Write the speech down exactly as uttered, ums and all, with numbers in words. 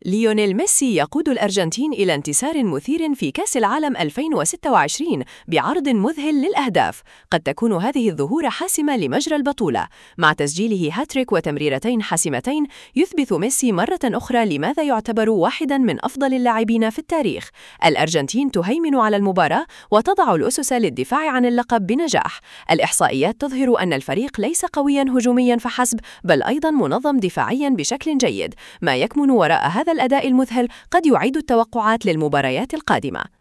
ليونيل ميسي يقود الأرجنتين إلى انتصار مثير في كأس العالم ألفين وستة وعشرين بعرض مذهل للأهداف. قد تكون هذه الظهور حاسمة لمجرى البطولة. مع تسجيله هاتريك وتمريرتين حاسمتين، يثبت ميسي مرة أخرى لماذا يعتبر واحدا من أفضل اللاعبين في التاريخ. الأرجنتين تهيمن على المباراة وتضع الأسس للدفاع عن اللقب بنجاح. الإحصائيات تظهر أن الفريق ليس قويا هجوميا فحسب، بل أيضا منظم دفاعيا بشكل جيد. ما يكمن وراء هذا الأداء المذهل قد يعيد التوقعات للمباريات القادمة.